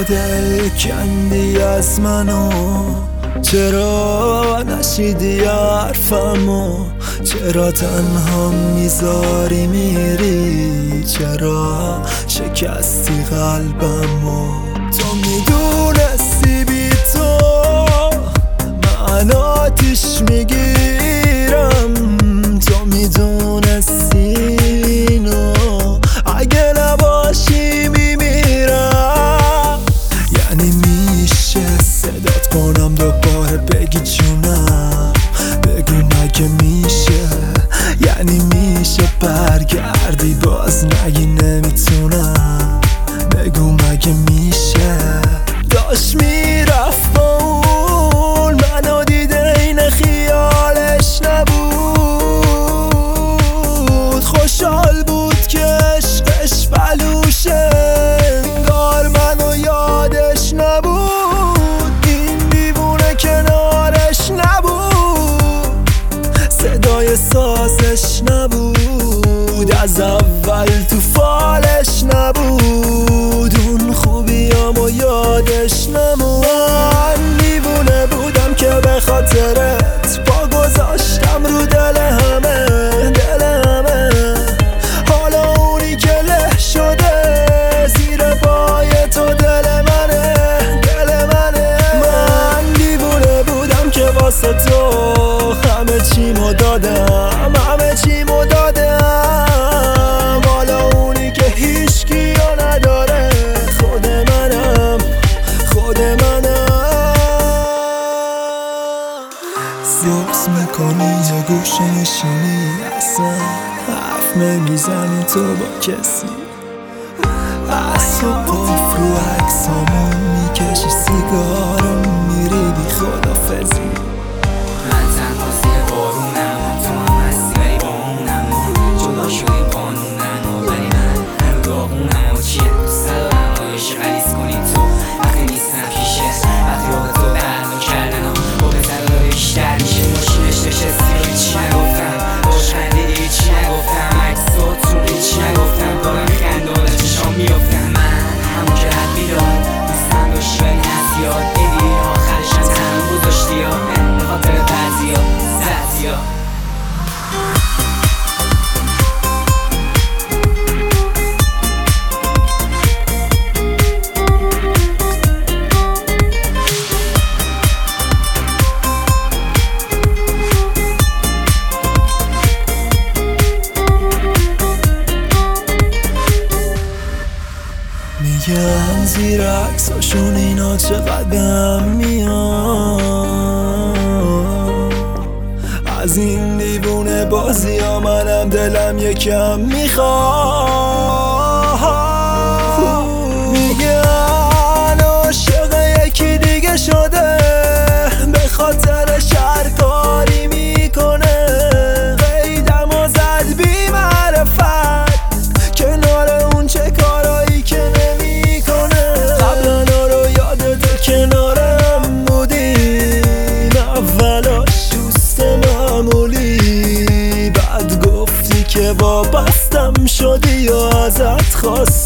دل کندی از منو، چرا نشیدی حرفمو؟ چرا تنها میذاری میری؟ چرا شکستی قلبمو؟ تو میدونستی بی تو من آتیش میگیرم، تو میدونستی اینو، اگه نباشی میمیرم. یعنی میشه صدات کنم دوباره بگی جونم؟ بگو مگه میشه؟ یعنی میشه برگردی باز نگی نمیتونم؟ بگو مگه میشه؟ داشت میرفت با اون، منو دیده این خیالش نبود. خوشحال بود که عشقش بلوشه، انگار منو یادش نبود. این دیوونه کنارش نبود، صدای سازش نبود، از اول تو فالش نبود، اون خوبیامو یادش نمود. من دیوونه بودم که به خاطرت پا گذاشتم رو دل همه، دل همه. حالا اونی که له شده زیر پای تو دل منه، دل منه. من دیوونه بودم که واسه تو همه چیمو دادم، همه چیمو دادم. حالا اونی که هیچ کیو نداره خود منم، خود منم. سوز میکنی یه گوشه نشینی، اصلا حرف نمیزنی تو با کسی. اصلا قف رو عکسامون میکشی سیگارو میری بی خدافزی. من تنها زیر بارونم، تو هم هستی ولی با اونم. جدا شدیم قانونم ولی من هنو داغونم. و چیه دوست دارم آیش غلیظ کنی تو وقتی نیستم پیشه، وقتی یاد تو برنو کردن با بزرگای بیشتر میشه. ماشینش نشستی و هیچی نگفتم، باش خندیدی هیچی نگفتم، عکساتون هیچی نگفتم، دارم خندانه چشام میافتم. من همون که حد میداد دوستم داشتی ولی نزیاد، دیدی آخرشم تنم گذاشتی ها خاطر بعضیا زدیا. میگن زیر عکساشون اینا چقدر بهم میان، از این دیوونه بازی ها منم دلم یکم میخواد. میگن عاشق یکی دیگه شده، به خاطرش هر کاری میکنه. قیدم و زد بی معرفت کنار اون چه کارایی که نمیکنه. قبلا رو یادت کنارم بودیم، اولاش دوست معمولی، بعد گفتی که وابستم شدی و ازت خواست